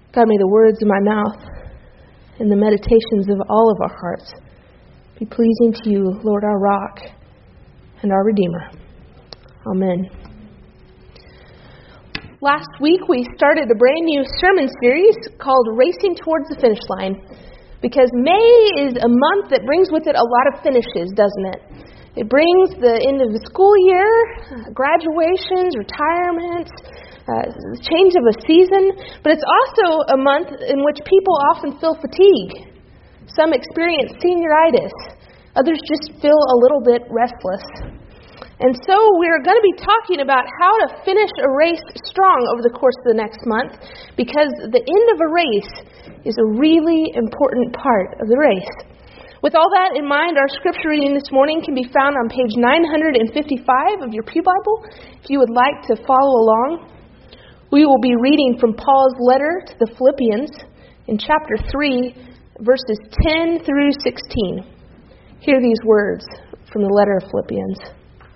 God, may the words of my mouth and the meditations of all of our hearts be pleasing to you, Lord, our rock and our Redeemer. Amen. Last week we started a brand new sermon series called Racing Towards the Finish Line, because May is a month that brings with it a lot of finishes, doesn't it? It brings the end of the school year, graduations, retirements, change of a season, but it's also a month in which people often feel fatigue. Some experience senioritis, others just feel a little bit restless. And so we're going to be talking about how to finish a race strong over the course of the next month, because the end of a race is a really important part of the race. With all that in mind, our scripture reading this morning can be found on page 955 of your Pew Bible, if you would like to follow along. We will be reading from Paul's letter to the Philippians in chapter 3, verses 10 through 16. Hear these words from the letter of Philippians.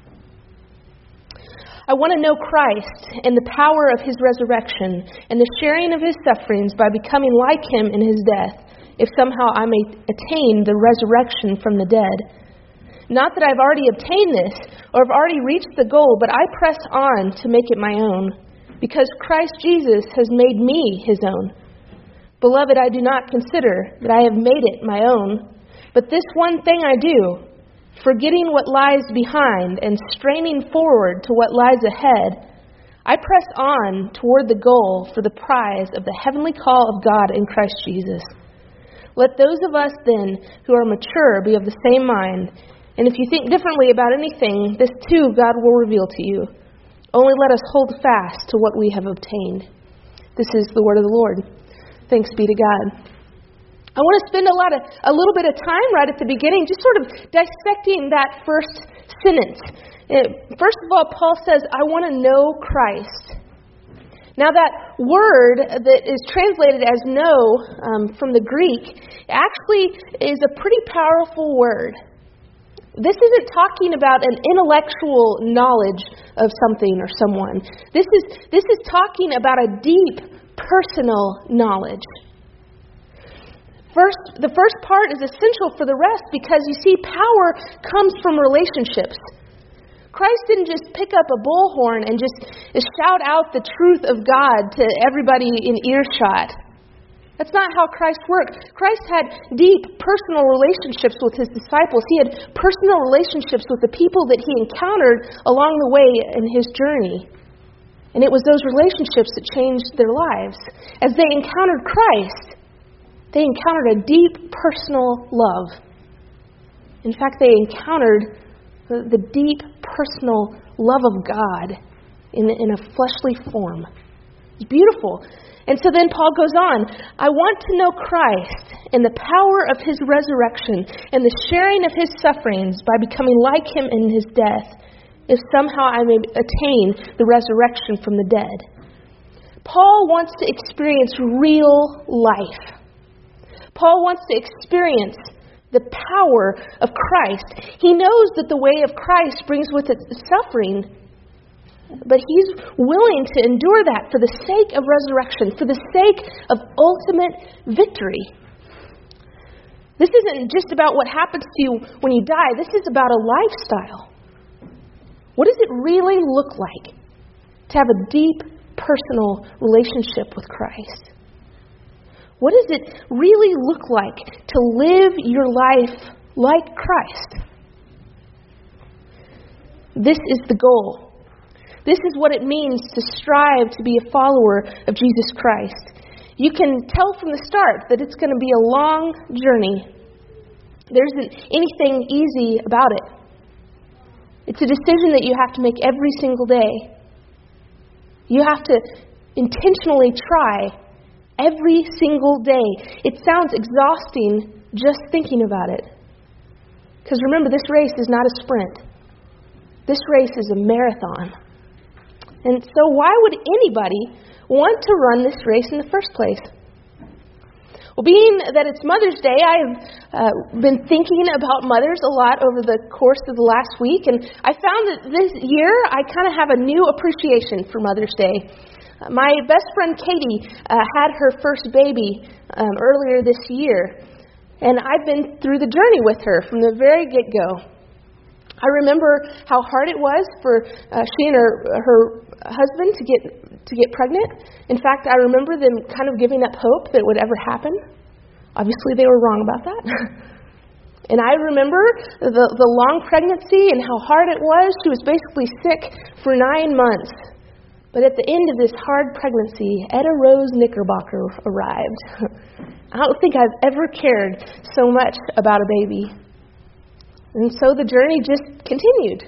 I want to know Christ and the power of his resurrection and the sharing of his sufferings by becoming like him in his death, if somehow I may attain the resurrection from the dead. Not that I've already obtained this or have already reached the goal, but I press on to make it my own, because Christ Jesus has made me his own. Beloved, I do not consider that I have made it my own, but this one thing I do, forgetting what lies behind and straining forward to what lies ahead, I press on toward the goal for the prize of the heavenly call of God in Christ Jesus. Let those of us then who are mature be of the same mind, and if you think differently about anything, this too God will reveal to you. Only let us hold fast to what we have obtained. This is the word of the Lord. Thanks be to God. I want to spend a little bit of time right at the beginning just sort of dissecting that first sentence. First of all, Paul says, I want to know Christ. Now that word that is translated as know from the Greek actually is a pretty powerful word. This isn't talking about an intellectual knowledge of something or someone. This is talking about a deep personal knowledge. The first part is essential for the rest, because you see, power comes from relationships. Christ didn't just pick up a bullhorn and just shout out the truth of God to everybody in earshot. That's not how Christ worked. Christ had deep personal relationships with his disciples. He had personal relationships with the people that he encountered along the way in his journey. And it was those relationships that changed their lives. As they encountered Christ, they encountered a deep personal love. In fact, they encountered the deep personal love of God in a fleshly form. It's beautiful. And so then Paul goes on, I want to know Christ and the power of his resurrection and the sharing of his sufferings by becoming like him in his death, if somehow I may attain the resurrection from the dead. Paul wants to experience real life. Paul wants to experience the power of Christ. He knows that the way of Christ brings with it suffering, but he's willing to endure that for the sake of resurrection, for the sake of ultimate victory. This isn't just about what happens to you when you die. This is about a lifestyle. What does it really look like to have a deep personal relationship with Christ? What does it really look like to live your life like Christ? This is the goal. This is what it means to strive to be a follower of Jesus Christ. You can tell from the start that it's going to be a long journey. There isn't anything easy about it. It's a decision that you have to make every single day. You have to intentionally try every single day. It sounds exhausting just thinking about it. Because remember, this race is not a sprint. This race is a marathon. And so why would anybody want to run this race in the first place? Well, being that it's Mother's Day, I've been thinking about mothers a lot over the course of the last week, and I found that this year I kind of have a new appreciation for Mother's Day. My best friend Katie had her first baby earlier this year, and I've been through the journey with her from the very get-go. I remember how hard it was for she and her husband to get pregnant. In fact, I remember them kind of giving up hope that it would ever happen. Obviously, they were wrong about that. And I remember the long pregnancy and how hard it was. She was basically sick for 9 months. But at the end of this hard pregnancy, Etta Rose Knickerbocker arrived. I don't think I've ever cared so much about a baby. And so the journey just continued.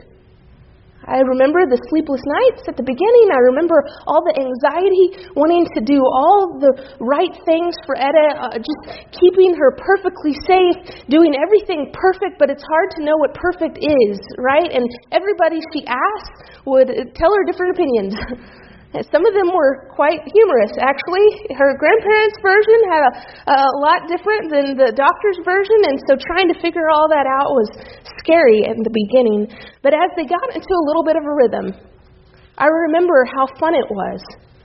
I remember the sleepless nights at the beginning. I remember all the anxiety, wanting to do all the right things for Etta, just keeping her perfectly safe, doing everything perfect, but it's hard to know what perfect is, right? And everybody she asked would tell her different opinions. Some of them were quite humorous, actually. Her grandparents' version had a lot different than the doctor's version, and so trying to figure all that out was scary in the beginning. But as they got into a little bit of a rhythm, I remember how fun it was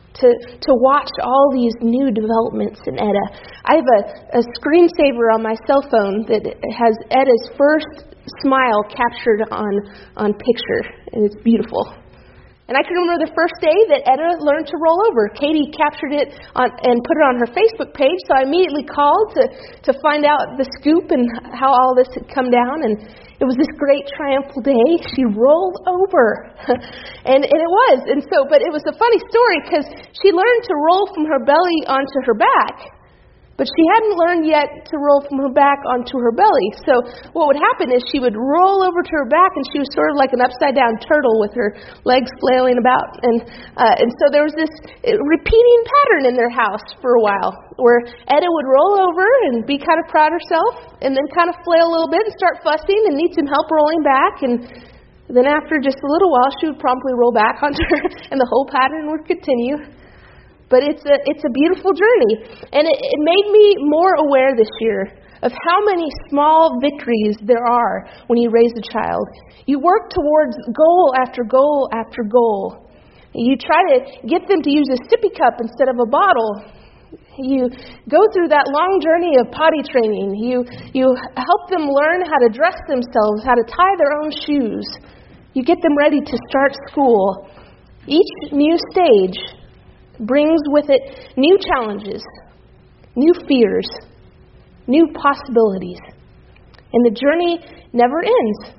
to watch all these new developments in Etta. I have a screensaver on my cell phone that has Etta's first smile captured on picture, and it's beautiful. And I can remember the first day that Etta learned to roll over. Katie captured it and put it on her Facebook page, so I immediately called to find out the scoop and how all this had come down. And it was this great triumphal day. She rolled over. and it was. And so, but it was a funny story because she learned to roll from her belly onto her back. But she hadn't learned yet to roll from her back onto her belly. So what would happen is she would roll over to her back, and she was sort of like an upside-down turtle with her legs flailing about. And so there was this repeating pattern in their house for a while, where Etta would roll over and be kind of proud of herself, and then kind of flail a little bit and start fussing and need some help rolling back. And then after just a little while, she would promptly roll back onto her, and the whole pattern would continue. But it's a beautiful journey. And it made me more aware this year of how many small victories there are when you raise a child. You work towards goal after goal after goal. You try to get them to use a sippy cup instead of a bottle. You go through that long journey of potty training. You help them learn how to dress themselves, how to tie their own shoes. You get them ready to start school. Each new stage brings with it new challenges, new fears, new possibilities. And the journey never ends.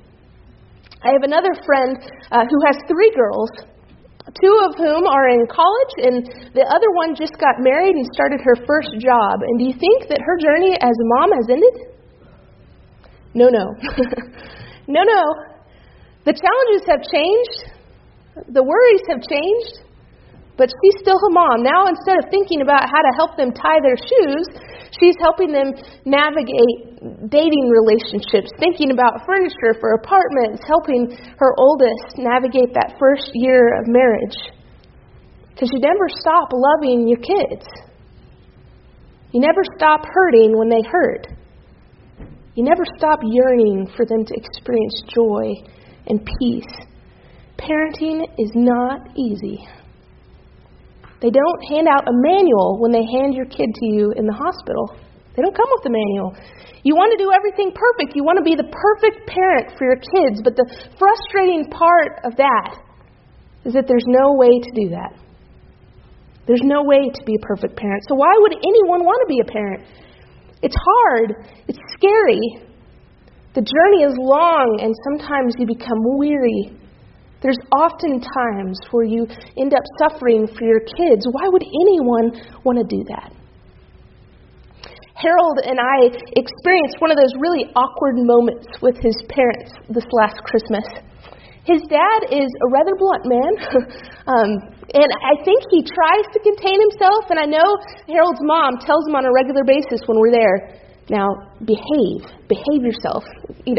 I have another friend who has 3 girls, 2 of whom are in college, and the other one just got married and started her first job. And do you think that her journey as a mom has ended? No. No. The challenges have changed. The worries have changed. But she's still a mom. Now, instead of thinking about how to help them tie their shoes, she's helping them navigate dating relationships, thinking about furniture for apartments, helping her oldest navigate that first year of marriage. Because you never stop loving your kids. You never stop hurting when they hurt. You never stop yearning for them to experience joy and peace. Parenting is not easy. They don't hand out a manual when they hand your kid to you in the hospital. They don't come with a manual. You want to do everything perfect. You want to be the perfect parent for your kids. But the frustrating part of that is that there's no way to do that. There's no way to be a perfect parent. So why would anyone want to be a parent? It's hard. It's scary. The journey is long, and sometimes you become weary. There's often times where you end up suffering for your kids. Why would anyone want to do that? Harold and I experienced one of those really awkward moments with his parents this last Christmas. His dad is a rather blunt man, and I think he tries to contain himself, and I know Harold's mom tells him on a regular basis when we're there, now, behave yourself. He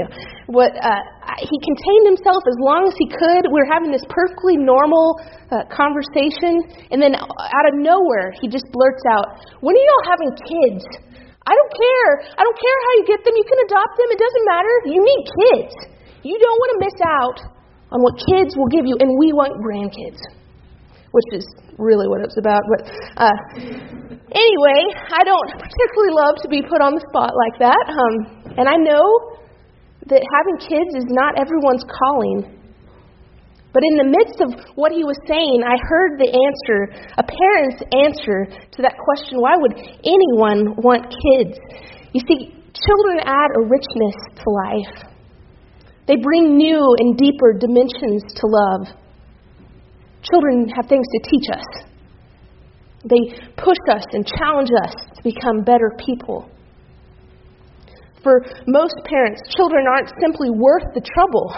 contained himself as long as he could. We were having this perfectly normal conversation, and then out of nowhere, he just blurts out, "When are y'all having kids? I don't care. I don't care how you get them. You can adopt them. It doesn't matter. You need kids. You don't want to miss out on what kids will give you, and we want grandkids. which is really what it's about. But anyway, I don't particularly love to be put on the spot like that. And I know that having kids is not everyone's calling. But in the midst of what he was saying, I heard the answer, a parent's answer to that question, why would anyone want kids? You see, children add a richness to life. They bring new and deeper dimensions to love. Children have things to teach us. They push us and challenge us to become better people. For most parents, children aren't simply worth the trouble.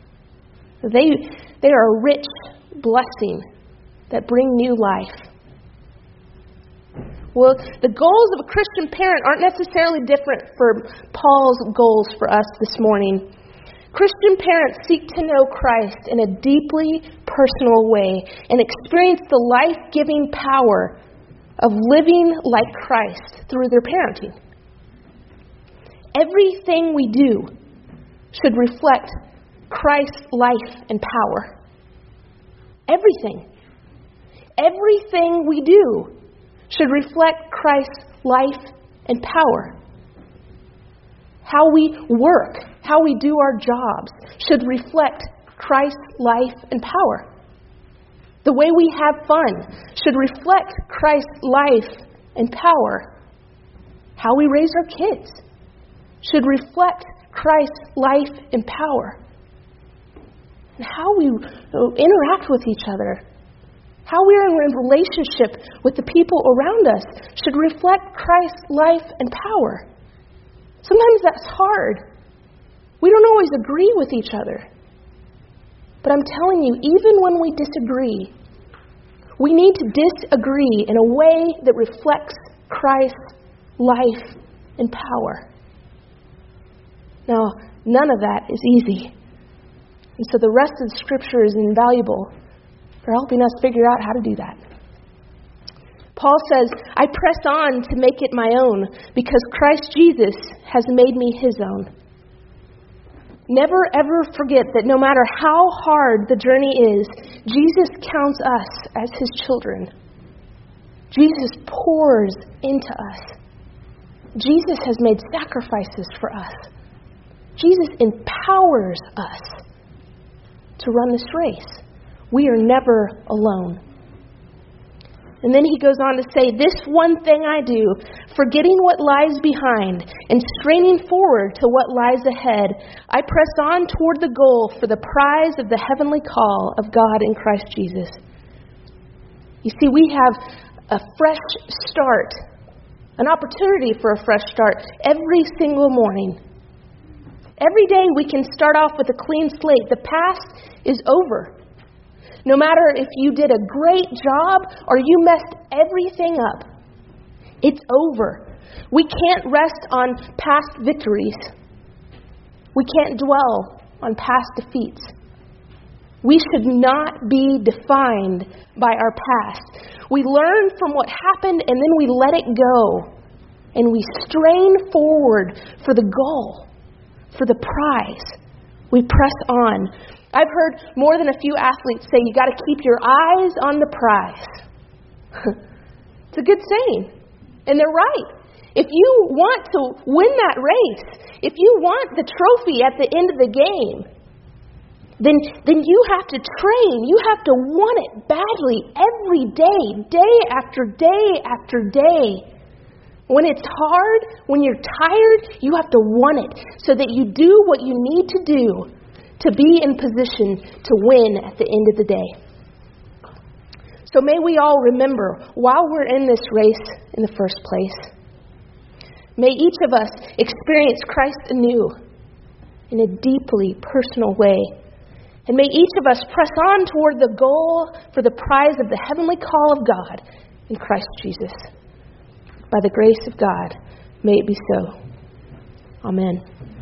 They are a rich blessing that bring new life. Well, the goals of a Christian parent aren't necessarily different from Paul's goals for us this morning. Christian parents seek to know Christ in a deeply personal way and experience the life-giving power of living like Christ through their parenting. Everything we do should reflect Christ's life and power. Everything. Everything we do should reflect Christ's life and power. How we work, how we do our jobs should reflect Christ's life and power. The way we have fun should reflect Christ's life and power. How we raise our kids should reflect Christ's life and power. And how we interact with each other, how we are in a relationship with the people around us should reflect Christ's life and power. Sometimes that's hard. We don't always agree with each other. But I'm telling you, even when we disagree, we need to disagree in a way that reflects Christ's life and power. Now, none of that is easy. And so the rest of the Scripture is invaluable for helping us figure out how to do that. Paul says, I press on to make it my own because Christ Jesus has made me his own. Never ever forget that no matter how hard the journey is, Jesus counts us as his children. Jesus pours into us. Jesus has made sacrifices for us. Jesus empowers us to run this race. We are never alone. And then he goes on to say, this one thing I do, forgetting what lies behind and straining forward to what lies ahead, I press on toward the goal for the prize of the heavenly call of God in Christ Jesus. You see, we have a fresh start, an opportunity for a fresh start every single morning. Every day we can start off with a clean slate. The past is over. No matter if you did a great job or you messed everything up, it's over. We can't rest on past victories. We can't dwell on past defeats. We should not be defined by our past. We learn from what happened and then we let it go. And we strain forward for the goal, for the prize. We press on. I've heard more than a few athletes say you got to keep your eyes on the prize. It's a good saying. And they're right. If you want to win that race, if you want the trophy at the end of the game, then you have to train. You have to want it badly every day, day after day after day. When it's hard, when you're tired, you have to want it so that you do what you need to do to be in position to win at the end of the day. So may we all remember, while we're in this race in the first place, may each of us experience Christ anew in a deeply personal way. And may each of us press on toward the goal for the prize of the heavenly call of God in Christ Jesus. By the grace of God, may it be so. Amen.